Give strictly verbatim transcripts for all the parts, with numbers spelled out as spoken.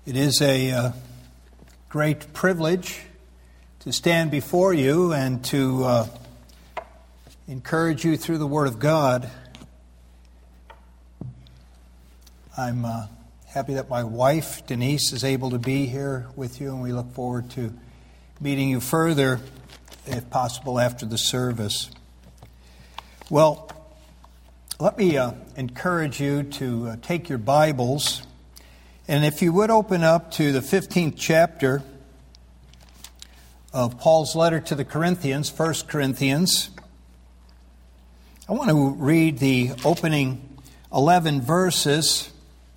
It is a uh, great privilege to stand before you and to uh, encourage you through the Word of God. I'm uh, happy that my wife, Denise, is able to be here with you, and we look forward to meeting you further, if possible, after the service. Well, let me uh, encourage you to uh, take your Bibles, and if you would open up to the fifteenth chapter of Paul's letter to the Corinthians, First Corinthians. I want to read the opening eleven verses,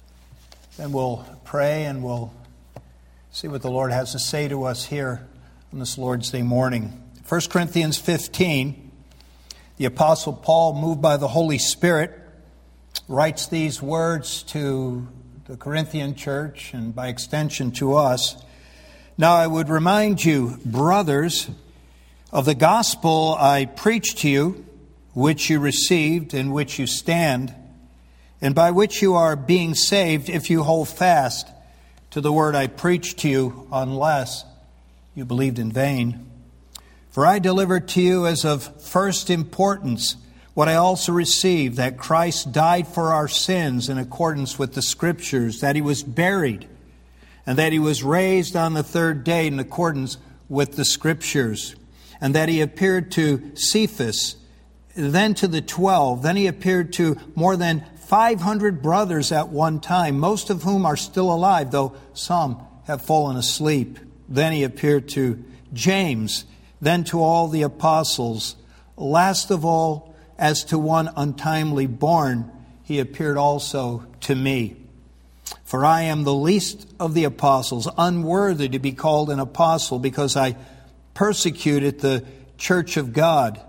then we'll pray and we'll see what the Lord has to say to us here on this Lord's Day morning. First Corinthians fifteen, the Apostle Paul, moved by the Holy Spirit, writes these words to the Corinthian church and by extension to us. Now I would remind you, brothers, of the gospel I preached to you, which you received, in which you stand, and by which you are being saved if you hold fast to the word I preached to you, unless you believed in vain. For I delivered to you as of first importance what I also received, that Christ died for our sins in accordance with the Scriptures, that he was buried, and that he was raised on the third day in accordance with the Scriptures, and that he appeared to Cephas, then to the twelve, then he appeared to more than five hundred brothers at one time, most of whom are still alive, though some have fallen asleep. Then he appeared to James, then to all the apostles. Last of all, as to one untimely born, he appeared also to me. For I am the least of the apostles, unworthy to be called an apostle, because I persecuted the church of God.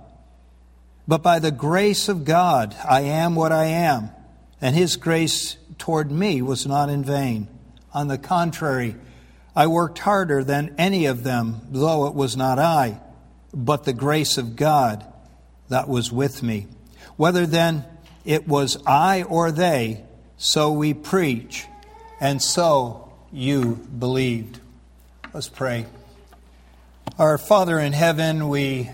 But by the grace of God, I am what I am, and his grace toward me was not in vain. On the contrary, I worked harder than any of them, though it was not I, but the grace of God that was with me. Whether then it was I or they, so we preach, and so you believed. Let's pray. Our Father in heaven, we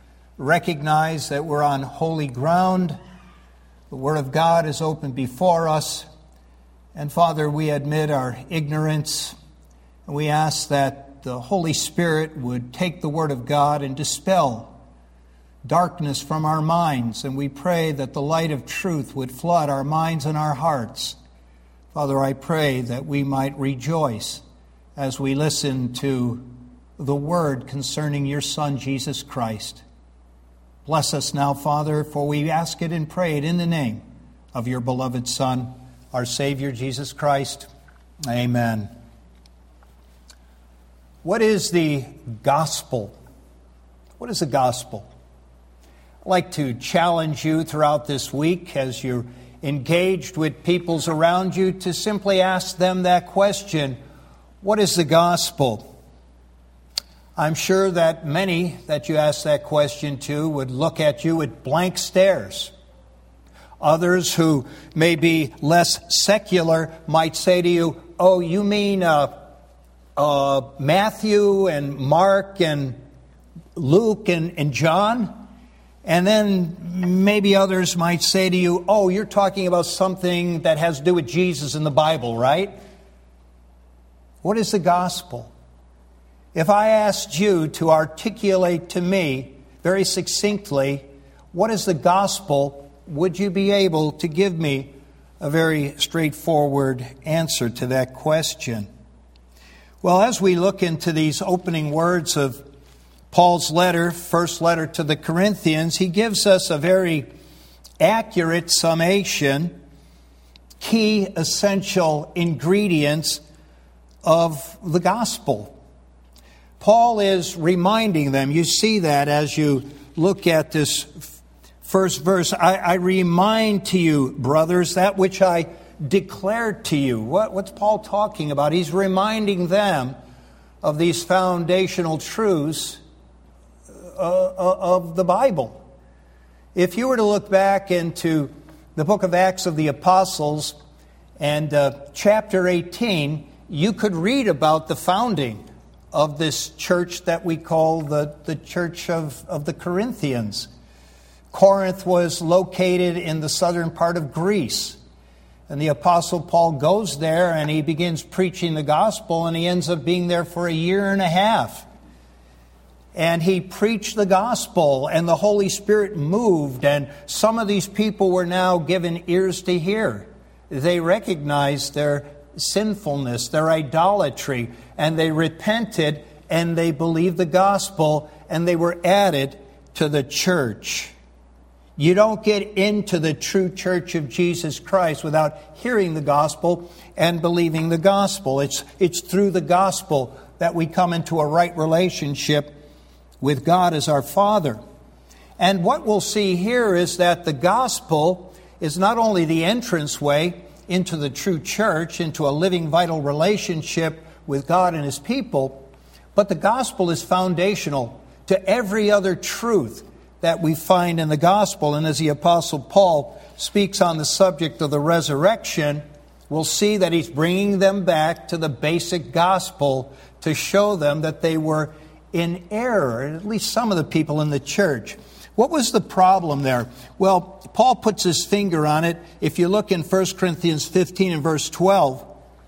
recognize that we're on holy ground. The Word of God is open before us. And Father, we admit our ignorance, and we ask that the Holy Spirit would take the Word of God and dispel darkness from our minds, and we pray that the light of truth would flood our minds and our hearts. Father, I pray that we might rejoice as we listen to the word concerning your Son, Jesus Christ. Bless us now, Father, for we ask it and pray it in the name of your beloved Son, our Savior, Jesus Christ. Amen. What is the gospel? What is the gospel? I'd like to challenge you throughout this week as you're engaged with peoples around you to simply ask them that question, what is the gospel? I'm sure that many that you ask that question to would look at you with blank stares. Others who may be less secular might say to you, oh, you mean uh, uh, Matthew and Mark and Luke and, and John? And then maybe others might say to you, oh, you're talking about something that has to do with Jesus in the Bible, right? What is the gospel? If I asked you to articulate to me very succinctly, what is the gospel, would you be able to give me a very straightforward answer to that question? Well, as we look into these opening words of Paul's letter, first letter to the Corinthians, he gives us a very accurate summation, key essential ingredients of the gospel. Paul is reminding them, you see that as you look at this first verse, I, I remind to you, brothers, that which I declared to you. What, what's Paul talking about? He's reminding them of these foundational truths Uh, of the Bible. If you were to look back into the book of Acts of the Apostles and uh, chapter eighteen, you could read about the founding of this church that we call the, the Church of, of the Corinthians. Corinth was located in the southern part of Greece. And the Apostle Paul goes there and he begins preaching the gospel, and he ends up being there for a year and a half. And he preached the gospel, and the Holy Spirit moved, and some of these people were now given ears to hear. They recognized their sinfulness, their idolatry, and they repented, and they believed the gospel, and they were added to the church. You don't get into the true church of Jesus Christ without hearing the gospel and believing the gospel. It's, it's through the gospel that we come into a right relationship with God as our Father. And what we'll see here is that the gospel is not only the entranceway into the true church, into a living, vital relationship with God and His people, but the gospel is foundational to every other truth that we find in the gospel. And as the Apostle Paul speaks on the subject of the resurrection, we'll see that he's bringing them back to the basic gospel to show them that they were in error, at least some of the people in the church. What was the problem there? Well, Paul puts his finger on it. If you look in First Corinthians fifteen and verse twelve,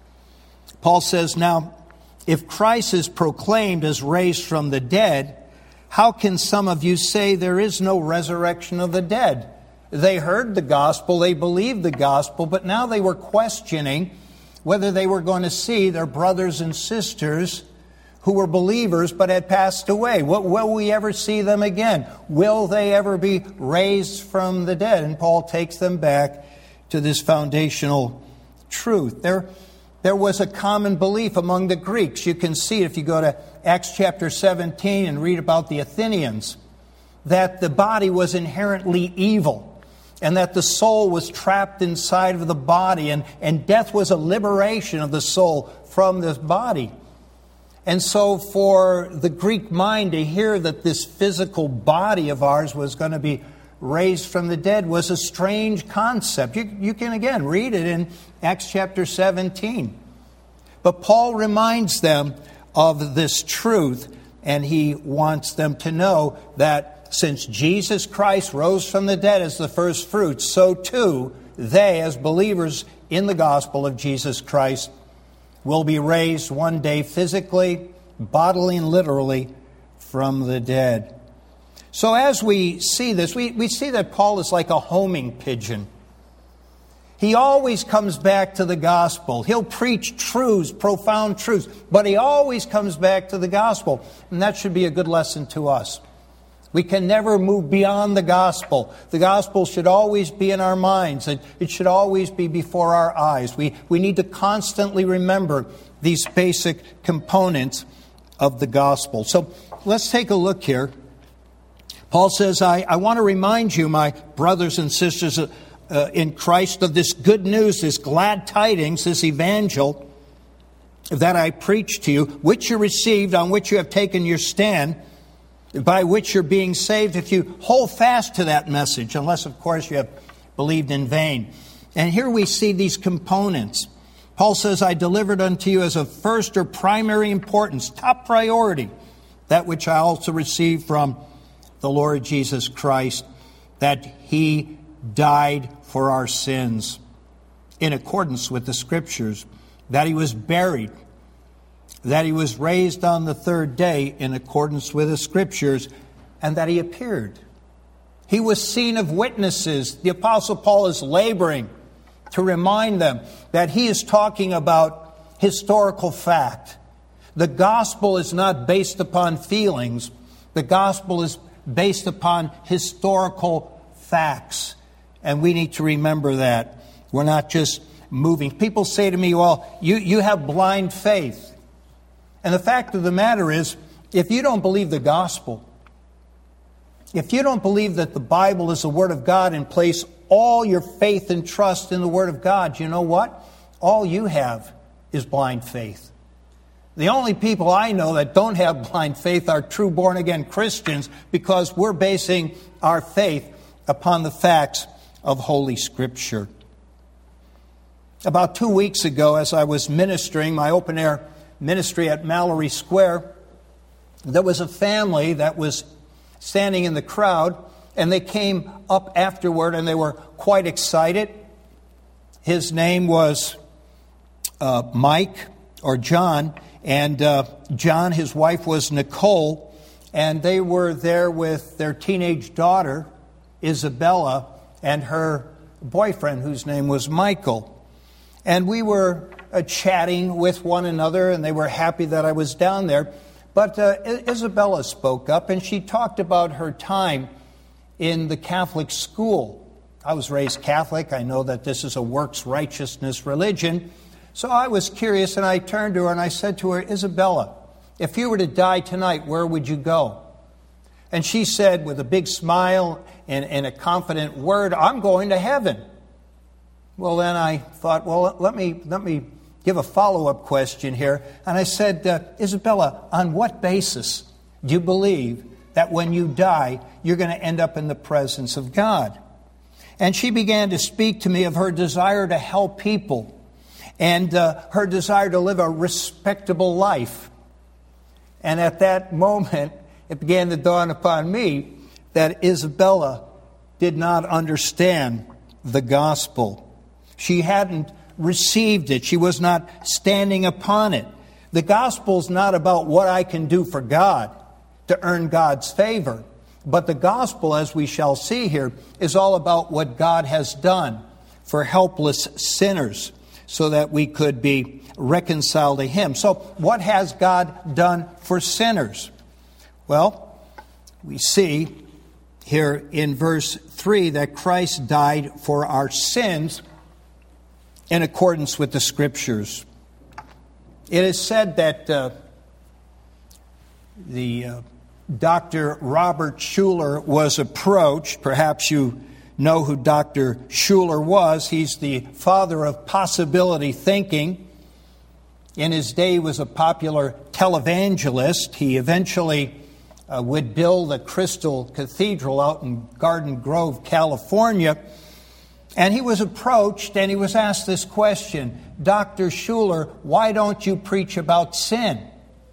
Paul says, "Now, if Christ is proclaimed as raised from the dead, how can some of you say there is no resurrection of the dead?" They heard the gospel, they believed the gospel, but now they were questioning whether they were going to see their brothers and sisters who were believers but had passed away. Will, will we ever see them again? Will they ever be raised from the dead? And Paul takes them back to this foundational truth. There, there was a common belief among the Greeks. You can see it if you go to Acts chapter seventeen and read about the Athenians, that the body was inherently evil, and that the soul was trapped inside of the body, and, and death was a liberation of the soul from this body. And so for the Greek mind to hear that this physical body of ours was going to be raised from the dead was a strange concept. You, you can again read it in Acts chapter seventeen. But Paul reminds them of this truth, and he wants them to know that since Jesus Christ rose from the dead as the first fruits, so too they, as believers in the gospel of Jesus Christ, will be raised one day physically, bodily, and literally from the dead. So as we see this, we, we see that Paul is like a homing pigeon. He always comes back to the gospel. He'll preach truths, profound truths, but he always comes back to the gospel. And that should be a good lesson to us. We can never move beyond the gospel. The gospel should always be in our minds. It, it should always be before our eyes. We, we need to constantly remember these basic components of the gospel. So let's take a look here. Paul says, I, I want to remind you, my brothers and sisters uh, uh, in Christ, of this good news, this glad tidings, this evangel that I preached to you, which you received, on which you have taken your stand, by which you're being saved, if you hold fast to that message, unless, of course, you have believed in vain. And here we see these components. Paul says, I delivered unto you as of first or primary importance, top priority, that which I also received from the Lord Jesus Christ, that He died for our sins in accordance with the Scriptures, that He was buried, that He was raised on the third day in accordance with the Scriptures, and that He appeared. He was seen of witnesses. The Apostle Paul is laboring to remind them that he is talking about historical fact. The gospel is not based upon feelings. The gospel is based upon historical facts. And we need to remember that. We're not just moving. People say to me, well, you, you have blind faith. And the fact of the matter is, if you don't believe the gospel, if you don't believe that the Bible is the Word of God and place all your faith and trust in the Word of God, you know what? All you have is blind faith. The only people I know that don't have blind faith are true born-again Christians, because we're basing our faith upon the facts of Holy Scripture. About two weeks ago, as I was ministering my open-air ministry at Mallory Square, there was a family that was standing in the crowd, and they came up afterward, and they were quite excited. His name was uh, Mike, or John, and uh, John, his wife was Nicole, and they were there with their teenage daughter, Isabella, and her boyfriend, whose name was Michael. And we were uh, chatting with one another, and they were happy that I was down there. But uh, Isabella spoke up, and she talked about her time in the Catholic school. I was raised Catholic. I know that this is a works righteousness religion. So I was curious, and I turned to her, and I said to her, Isabella, if you were to die tonight, where would you go? And she said, with a big smile and, and a confident word, I'm going to heaven. Well, then I thought, well, let me let me give a follow-up question here. And I said, uh, Isabella, on what basis do you believe that when you die, you're going to end up in the presence of God? And she began to speak to me of her desire to help people and uh, her desire to live a respectable life. And at that moment, it began to dawn upon me that Isabella did not understand the gospel. She hadn't received it. She was not standing upon it. The gospel's not about what I can do for God to earn God's favor. But the gospel, as we shall see here, is all about what God has done for helpless sinners so that we could be reconciled to Him. So what has God done for sinners? Well, we see here in verse three that Christ died for our sins in accordance with the Scriptures. It is said that uh, the uh, Doctor Robert Schuller was approached. Perhaps you know who Doctor Schuller was. He's the father of possibility thinking. In his day, he was a popular televangelist. He eventually uh, would build a crystal cathedral out in Garden Grove, California. And he was approached and he was asked this question, Doctor Schuller, why don't you preach about sin?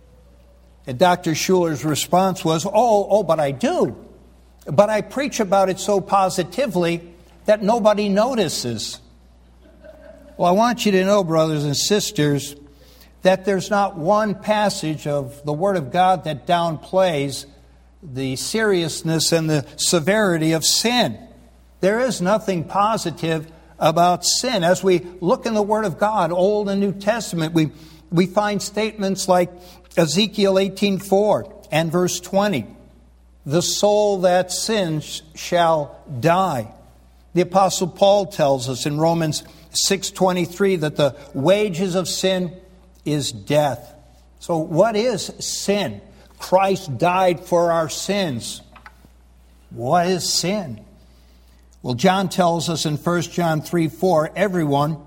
And Doctor Schuller's response was, oh, oh, but I do. But I preach about it so positively that nobody notices. Well, I want you to know, brothers and sisters, that there's not one passage of the Word of God that downplays the seriousness and the severity of sin. There is nothing positive about sin. As we look in the Word of God, Old and New Testament, we, we find statements like Ezekiel eighteen four and verse twenty. The soul that sins shall die. The Apostle Paul tells us in Romans six twenty-three that the wages of sin is death. So what is sin? Christ died for our sins. What is sin? Well, John tells us in First John three four, everyone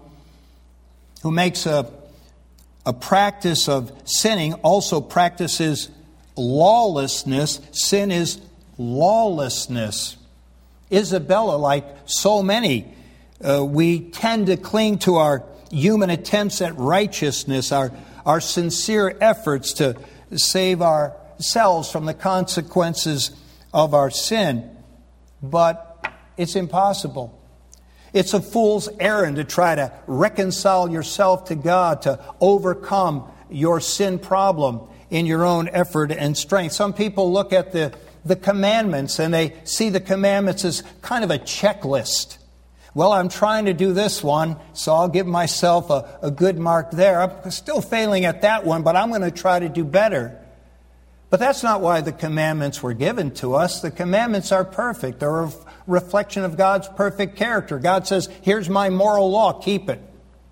who makes a, a practice of sinning also practices lawlessness. Sin is lawlessness. Isabella, like so many, uh, we tend to cling to our human attempts at righteousness, our, our sincere efforts to save ourselves from the consequences of our sin. But it's impossible. It's a fool's errand to try to reconcile yourself to God, to overcome your sin problem in your own effort and strength. Some people look at the, the commandments and they see the commandments as kind of a checklist. Well, I'm trying to do this one, so I'll give myself a, a good mark there. I'm still failing at that one, but I'm going to try to do better. But that's not why the commandments were given to us. The commandments are perfect. They're a reflection of God's perfect character. God says, here's my moral law, keep it.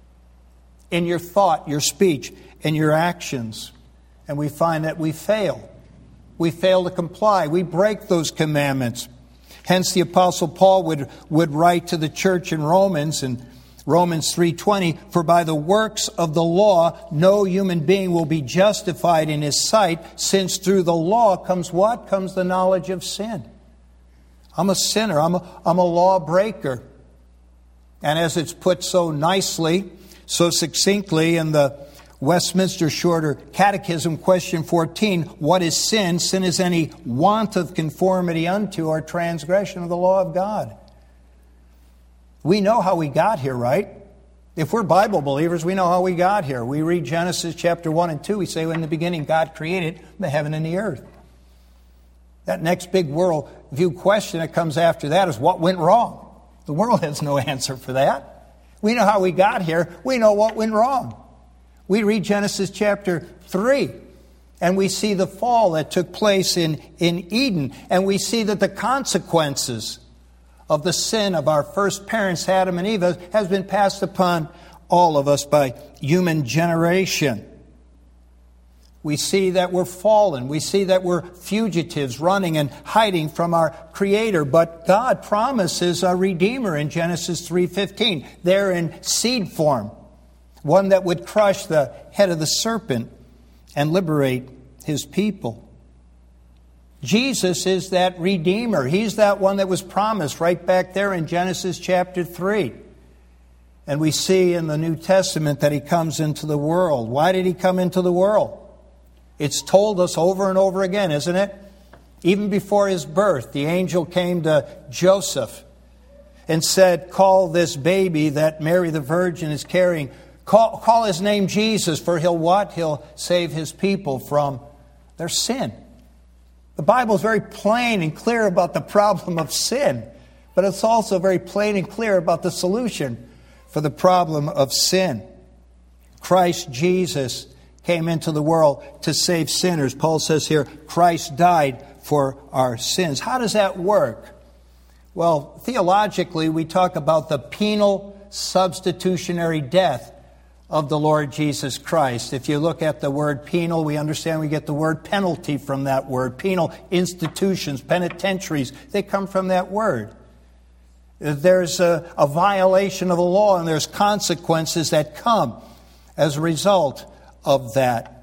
In your thought, your speech, and your actions. And we find that we fail. We fail to comply. We break those commandments. Hence the Apostle Paul would, would write to the church in Romans, in Romans three twenty, for by the works of the law, no human being will be justified in his sight, since through the law comes what? Comes the knowledge of sin. I'm a sinner. I'm a, I'm a lawbreaker. And as it's put so nicely so succinctly in the Westminster Shorter Catechism, question fourteen, what is sin? Sin is any want of conformity unto or transgression of the law of God. We know how we got here, right? If we're Bible believers, we know how we got here. We read Genesis chapter one and two. We say, in the beginning, God created the heaven and the earth. That next big worldview question that comes after that is, what went wrong? The world has no answer for that. We know how we got here. We know what went wrong. We read Genesis chapter three, and we see the fall that took place in, in Eden. And we see that the consequences of the sin of our first parents, Adam and Eve, has been passed upon all of us by human generation. We see that we're fallen. We see that we're fugitives running and hiding from our Creator. But God promises a Redeemer in Genesis three fifteen. They're in seed form. One that would crush the head of the serpent and liberate His people. Jesus is that Redeemer. He's that one that was promised right back there in Genesis chapter three. And we see in the New Testament that He comes into the world. Why did He come into the world? It's told us over and over again, isn't it? Even before His birth, the angel came to Joseph and said, call this baby that Mary the Virgin is carrying, call, call his name Jesus, for he'll what? He'll save His people from their sin. The Bible is very plain and clear about the problem of sin, but it's also very plain and clear about the solution for the problem of sin. Christ Jesus came into the world to save sinners. Paul says here, Christ died for our sins. How does that work? Well, theologically, we talk about the penal substitutionary death of the Lord Jesus Christ. If you look at the word penal, we understand we get the word penalty from that word. Penal institutions, penitentiaries, they come from that word. There's a, a violation of the law, and there's consequences that come as a result of that.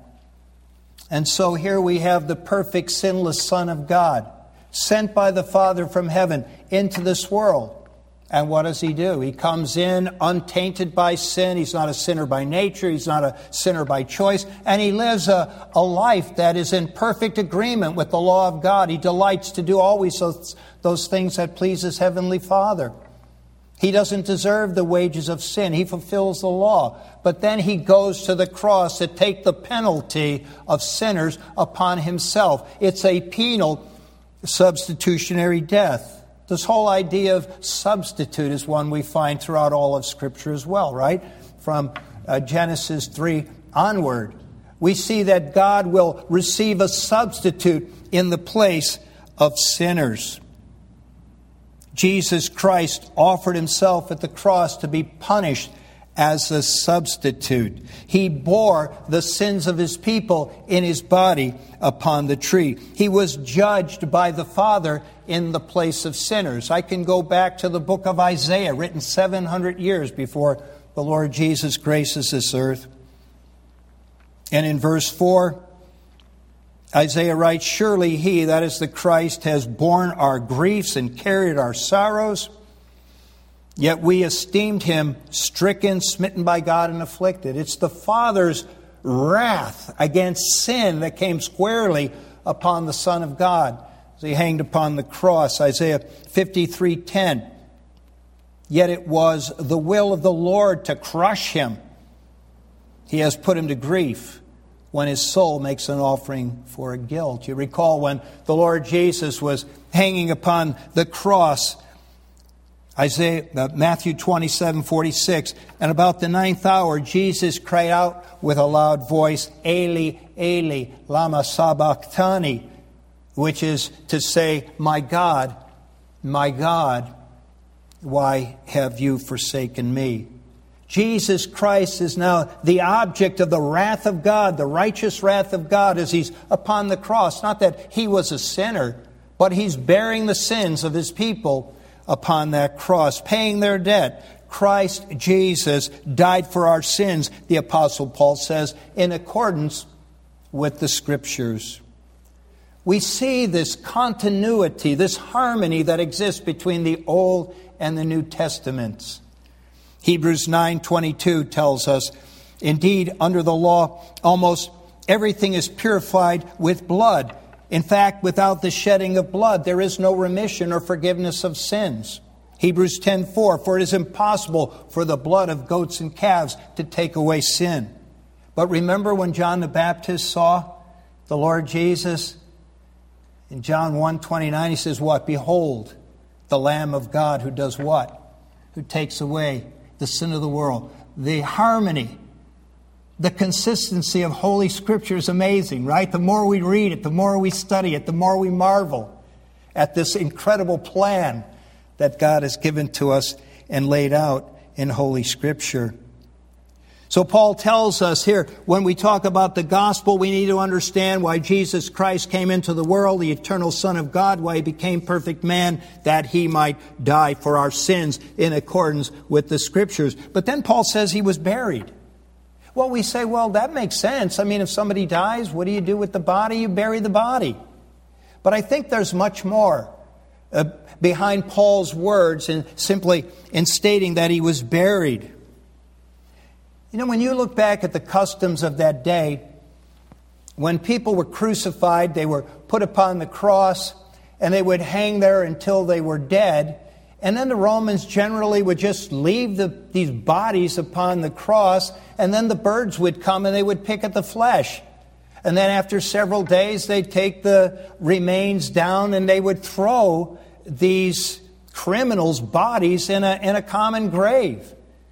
And so here we have the perfect, sinless Son of God, sent by the Father from heaven into this world. And what does He do? He comes in untainted by sin. He's not a sinner by nature. He's not a sinner by choice. And He lives a, a life that is in perfect agreement with the law of God. He delights to do always those, those things that please His Heavenly Father. He doesn't deserve the wages of sin. He fulfills the law. But then He goes to the cross to take the penalty of sinners upon Himself. It's a penal substitutionary death. This whole idea of substitute is one we find throughout all of Scripture as well, right? From uh, Genesis three onward. We see that God will receive a substitute in the place of sinners. Jesus Christ offered Himself at the cross to be punished as a substitute. He bore the sins of His people in His body upon the tree. He was judged by the Father in the place of sinners. I can go back to the book of Isaiah, written seven hundred years before the Lord Jesus graces this earth. And in verse four, Isaiah writes, surely He, that is the Christ, has borne our griefs and carried our sorrows. Yet we esteemed Him stricken, smitten by God, and afflicted. It's the Father's wrath against sin that came squarely upon the Son of God as He hanged upon the cross. Isaiah fifty-three ten. Yet it was the will of the Lord to crush Him. He has put Him to grief when His soul makes an offering for a guilt. You recall when the Lord Jesus was hanging upon the cross, Isaiah, uh, Matthew twenty-seven forty-six, and about the ninth hour, Jesus cried out with a loud voice, Eli, Eli, lama sabachthani, which is to say, my God, my God, why have you forsaken me? Jesus Christ is now the object of the wrath of God, the righteous wrath of God as He's upon the cross. Not that He was a sinner, but He's bearing the sins of His people upon that cross, paying their debt. Christ Jesus died for our sins, the Apostle Paul says, in accordance with the Scriptures. We see this continuity, this harmony that exists between the Old and the New Testaments. Hebrews nine twenty-two tells us, indeed, under the law, almost everything is purified with blood. In fact, without the shedding of blood, there is no remission or forgiveness of sins. Hebrews ten four, for it is impossible for the blood of goats and calves to take away sin. But remember when John the Baptist saw the Lord Jesus? In John one twenty-nine, he says what? Behold, the Lamb of God who does what? Who takes away the sin of the world. The harmony, the consistency of Holy Scripture is amazing, right? The more we read it, the more we study it, the more we marvel at this incredible plan that God has given to us and laid out in Holy Scripture. So Paul tells us here, when we talk about the gospel, we need to understand why Jesus Christ came into the world, the eternal Son of God, why he became perfect man, that he might die for our sins in accordance with the Scriptures. But then Paul says he was buried. Well, we say, well, that makes sense. I mean, if somebody dies, what do you do with the body? You bury the body. But I think there's much more uh, behind Paul's words and simply in stating that he was buried. You know, when you look back at the customs of that day, when people were crucified, they were put upon the cross, and they would hang there until they were dead. And then the Romans generally would just leave the, these bodies upon the cross, and then the birds would come and they would pick at the flesh. And then after several days, they'd take the remains down and they would throw these criminals' bodies in a, in a common grave.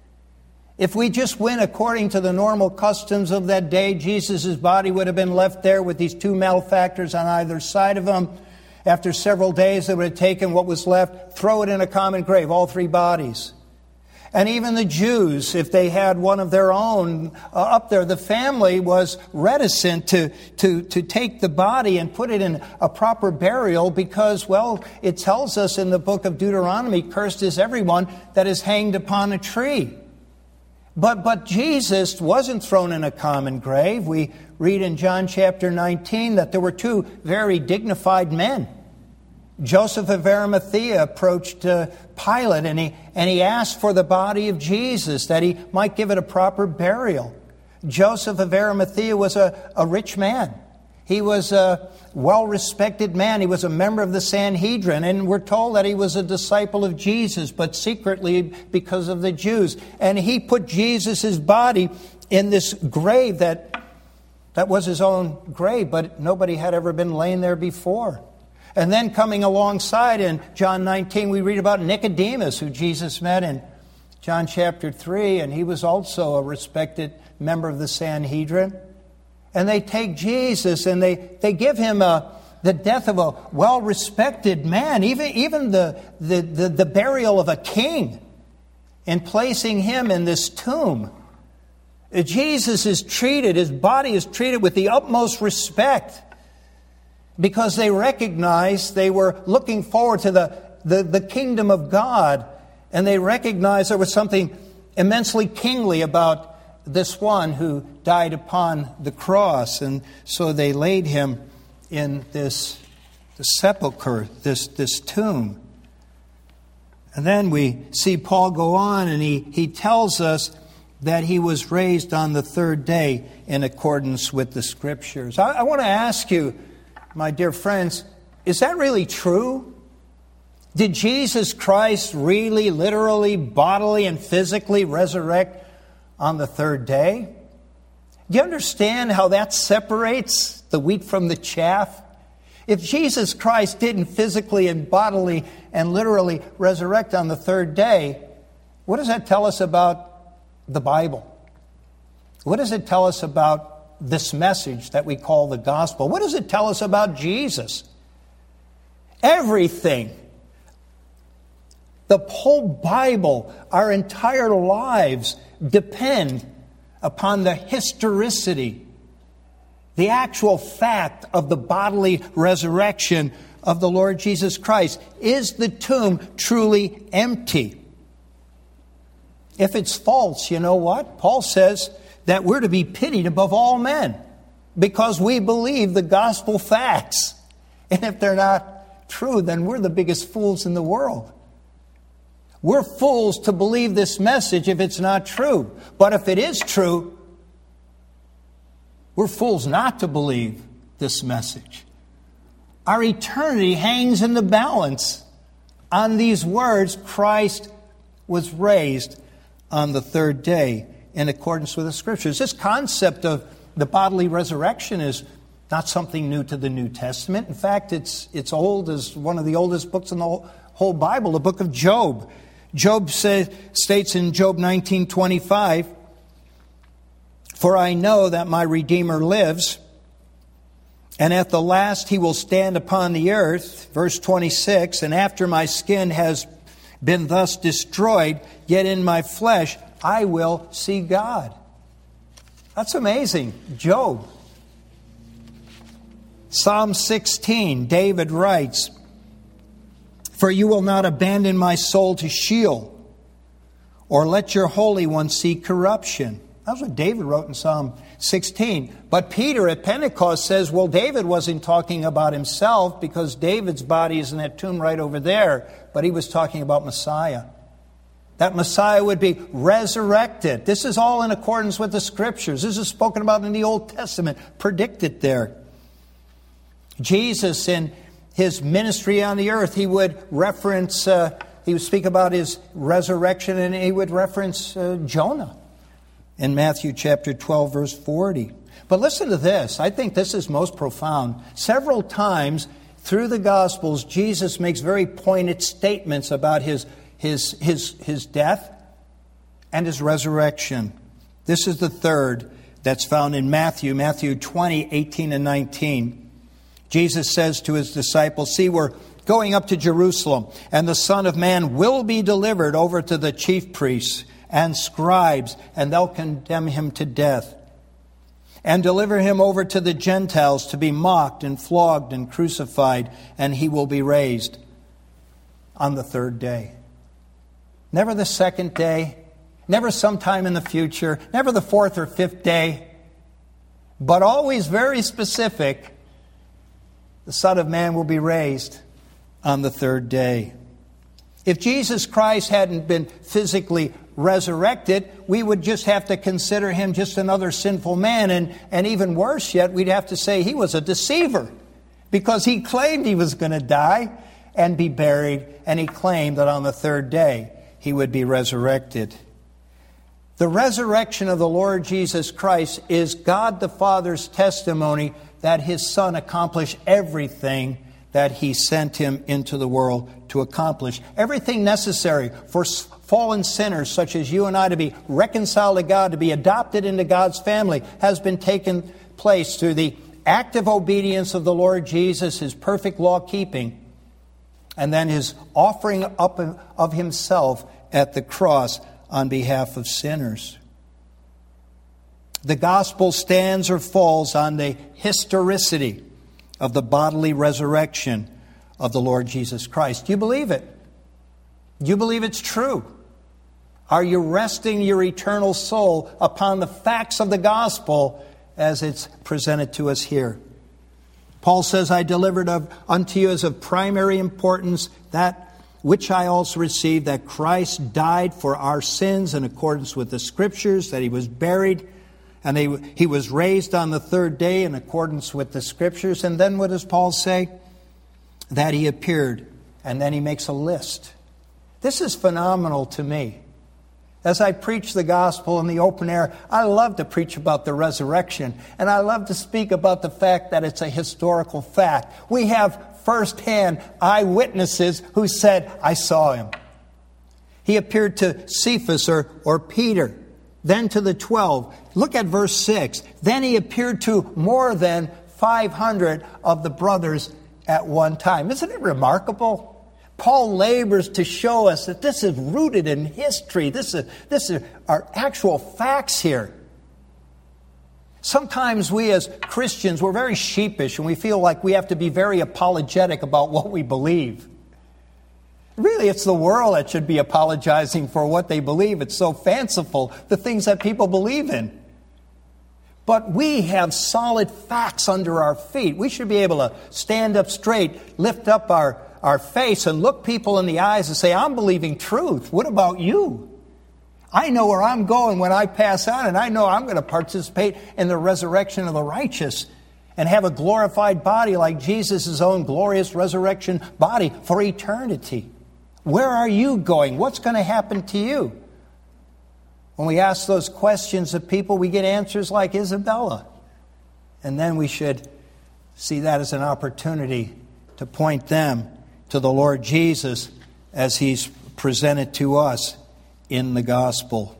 If we just went according to the normal customs of that day, Jesus' body would have been left there with these two malefactors on either side of him. After several days, they would have taken what was left, throw it in a common grave, all three bodies. And even the Jews, if they had one of their own uh, up there, the family was reticent to, to, to take the body and put it in a proper burial because, well, it tells us in the book of Deuteronomy, cursed is everyone that is hanged upon a tree. But but Jesus wasn't thrown in a common grave. We read in John chapter nineteen that there were two very dignified men. Joseph of Arimathea approached uh, Pilate and he, and he asked for the body of Jesus that he might give it a proper burial. Joseph of Arimathea was a, a rich man. He was a well-respected man. He was a member of the Sanhedrin. And we're told that he was a disciple of Jesus, but secretly because of the Jews. And he put Jesus' body in this grave that, that was his own grave, but nobody had ever been laying there before. And then coming alongside in John nineteen, we read about Nicodemus, who Jesus met in John chapter three. And he was also a respected member of the Sanhedrin. And they take Jesus and they, they give him a, the death of a well-respected man, even, even the, the, the, the burial of a king, and placing him in this tomb. Jesus is treated, his body is treated with the utmost respect because they recognized they were looking forward to the, the, the kingdom of God, and they recognized there was something immensely kingly about this one who died upon the cross. And so they laid him in this, this sepulcher, this, this tomb. And then we see Paul go on and he, he tells us that he was raised on the third day in accordance with the Scriptures. I, I want to ask you, my dear friends, is that really true? Did Jesus Christ really, literally, bodily, and physically resurrect on the third day? Do you understand how that separates the wheat from the chaff? If Jesus Christ didn't physically and bodily and literally resurrect on the third day, what does that tell us about the Bible? What does it tell us about this message that we call the gospel? What does it tell us about Jesus? Everything. The whole Bible, our entire lives depend upon the historicity, the actual fact of the bodily resurrection of the Lord Jesus Christ. Is the tomb truly empty? If it's false, you know what? Paul says that we're to be pitied above all men because we believe the gospel facts. And if they're not true, then we're the biggest fools in the world. We're fools to believe this message if it's not true. But if it is true, we're fools not to believe this message. Our eternity hangs in the balance on these words, Christ was raised on the third day in accordance with the Scriptures. This concept of the bodily resurrection is not something new to the New Testament. In fact, it's it's old as one of the oldest books in the whole, whole Bible, the book of Job. Job say, states in Job nineteen twenty-five, "For I know that my Redeemer lives, and at the last he will stand upon the earth." Verse twenty-six, "And after my skin has been thus destroyed, yet in my flesh I will see God." That's amazing. Job. Psalm sixteen, David writes, "For you will not abandon my soul to Sheol, or let your Holy One see corruption." That's what David wrote in Psalm sixteen. But Peter at Pentecost says, well, David wasn't talking about himself because David's body is in that tomb right over there. But he was talking about Messiah. That Messiah would be resurrected. This is all in accordance with the Scriptures. This is spoken about in the Old Testament, predicted there. Jesus, in his ministry on the earth, he would reference, uh, he would speak about his resurrection, and he would reference uh, Jonah in Matthew chapter twelve, verse forty. But listen to this. I think this is most profound. Several times through the Gospels, Jesus makes very pointed statements about his, his, his, his death and his resurrection. This is the third that's found in Matthew, Matthew twenty, eighteen and nineteen. Jesus says to his disciples, "See, we're going up to Jerusalem, and the Son of Man will be delivered over to the chief priests and scribes, and they'll condemn him to death, and deliver him over to the Gentiles to be mocked and flogged and crucified, and he will be raised on the third day." Never the second day, never sometime in the future, never the fourth or fifth day, but always very specific. The Son of Man will be raised on the third day. If Jesus Christ hadn't been physically resurrected, we would just have to consider him just another sinful man. And, and even worse yet, we'd have to say he was a deceiver, because he claimed he was going to die and be buried, and he claimed that on the third day he would be resurrected. The resurrection of the Lord Jesus Christ is God the Father's testimony that his Son accomplished everything that he sent him into the world to accomplish. Everything necessary for fallen sinners such as you and I to be reconciled to God, to be adopted into God's family, has been taken place through the active obedience of the Lord Jesus, his perfect law keeping, and then his offering up of himself at the cross on behalf of sinners. The gospel stands or falls on the historicity of the bodily resurrection of the Lord Jesus Christ. Do you believe it? Do you believe it's true? Are you resting your eternal soul upon the facts of the gospel as it's presented to us here? Paul says, "I delivered of, unto you as of primary importance that which I also received, that Christ died for our sins in accordance with the Scriptures, that he was buried, and he, he was raised on the third day in accordance with the Scriptures." And then what does Paul say? That he appeared. And then he makes a list. This is phenomenal to me. As I preach the gospel in the open air, I love to preach about the resurrection. And I love to speak about the fact that it's a historical fact. We have firsthand eyewitnesses who said, "I saw him." He appeared to Cephas or, or Peter, then to the twelve. Look at verse six. Then he appeared to more than five hundred of the brothers at one time. Isn't it remarkable? Paul labors to show us that this is rooted in history. This is, this is our actual facts here. Sometimes we as Christians, we're very sheepish and we feel like we have to be very apologetic about what we believe. Really, it's the world that should be apologizing for what they believe. It's so fanciful, the things that people believe in. But we have solid facts under our feet. We should be able to stand up straight, lift up our, our face and look people in the eyes and say, I'm believing truth. What about you? I know where I'm going when I pass out, and I know I'm going to participate in the resurrection of the righteous and have a glorified body like Jesus' own glorious resurrection body for eternity. Where are you going? What's going to happen to you? When we ask those questions of people, we get answers like Isabella. And then we should see that as an opportunity to point them to the Lord Jesus as He's presented to us in the gospel.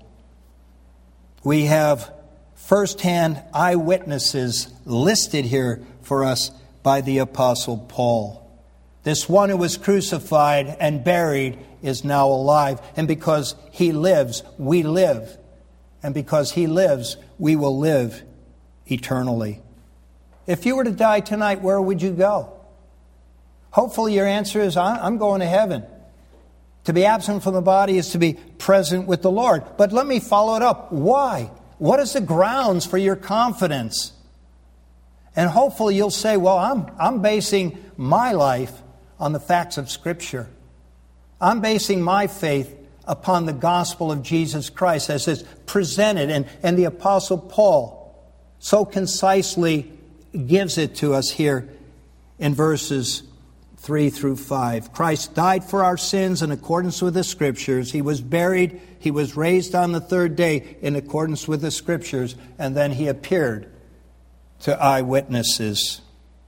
We have first-hand eyewitnesses listed here for us by the Apostle Paul. This one who was crucified and buried is now alive. And because He lives, we live. And because He lives, we will live eternally. If you were to die tonight, where would you go? Hopefully your answer is, I'm going to heaven. To be absent from the body is to be present with the Lord. But let me follow it up. Why? What is the grounds for your confidence? And hopefully you'll say, well, I'm, I'm basing my life on the facts of Scripture. I'm basing my faith upon the gospel of Jesus Christ as it's presented. And, and the Apostle Paul so concisely gives it to us here in verses three through five. Christ died for our sins in accordance with the Scriptures. He was buried. He was raised on the third day in accordance with the Scriptures. And then He appeared to eyewitnesses.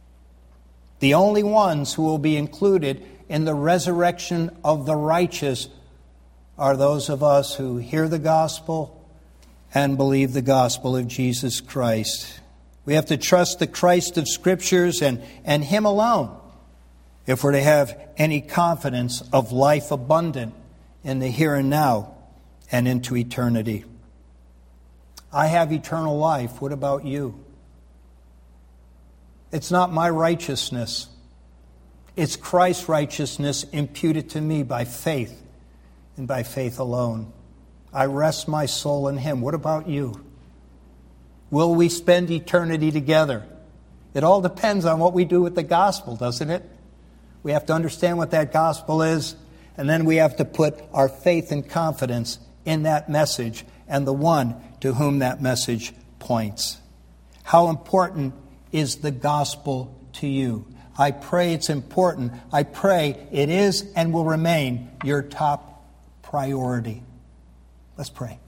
The only ones who will be included in the resurrection of the righteous are those of us who hear the gospel and believe the gospel of Jesus Christ. We have to trust the Christ of Scriptures and, and Him alone if we're to have any confidence of life abundant in the here and now and into eternity. I have eternal life. What about you? It's not my righteousness. It's Christ's righteousness imputed to me by faith and by faith alone. I rest my soul in Him. What about you? Will we spend eternity together? It all depends on what we do with the gospel, doesn't it? We have to understand what that gospel is, and then we have to put our faith and confidence in that message and the one to whom that message points. How important is the gospel to you? I pray it's important. I pray it is and will remain your top priority. Let's pray.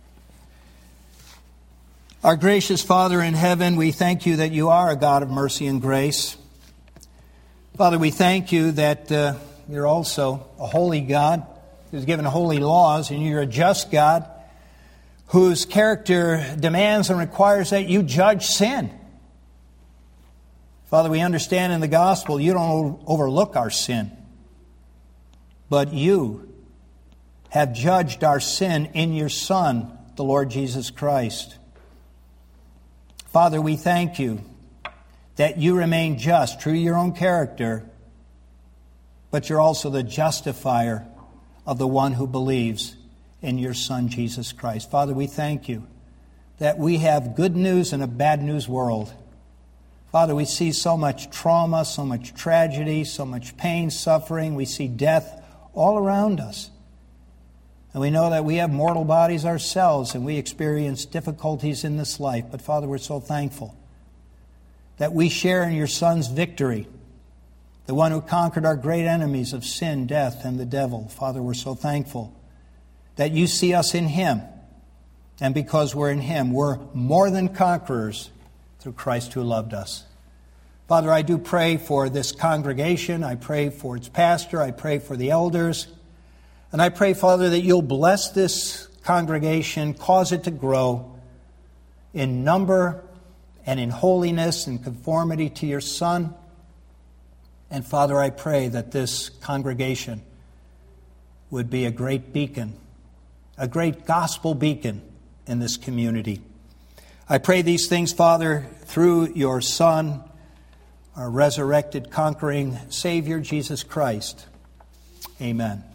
Our gracious Father in heaven, we thank You that You are a God of mercy and grace. Father, we thank You that uh, You're also a holy God who's given holy laws, and You're a just God whose character demands and requires that You judge sin. Father, we understand in the gospel You don't overlook our sin, but You have judged our sin in Your Son, the Lord Jesus Christ. Father, we thank You that You remain just, true to Your own character, but You're also the justifier of the one who believes in Your Son, Jesus Christ. Father, we thank You that we have good news in a bad news world. Father, we see so much trauma, so much tragedy, so much pain, suffering. We see death all around us. And we know that we have mortal bodies ourselves and we experience difficulties in this life. But Father, we're so thankful that we share in Your Son's victory, the one who conquered our great enemies of sin, death, and the devil. Father, we're so thankful that You see us in Him. And because we're in Him, we're more than conquerors through Christ who loved us. Father, I do pray for this congregation. I pray for its pastor. I pray for the elders. And I pray, Father, that You'll bless this congregation, cause it to grow in number and in holiness and conformity to Your Son. And Father, I pray that this congregation would be a great beacon, a great gospel beacon in this community. I pray these things, Father, through Your Son, our resurrected, conquering Savior, Jesus Christ. Amen.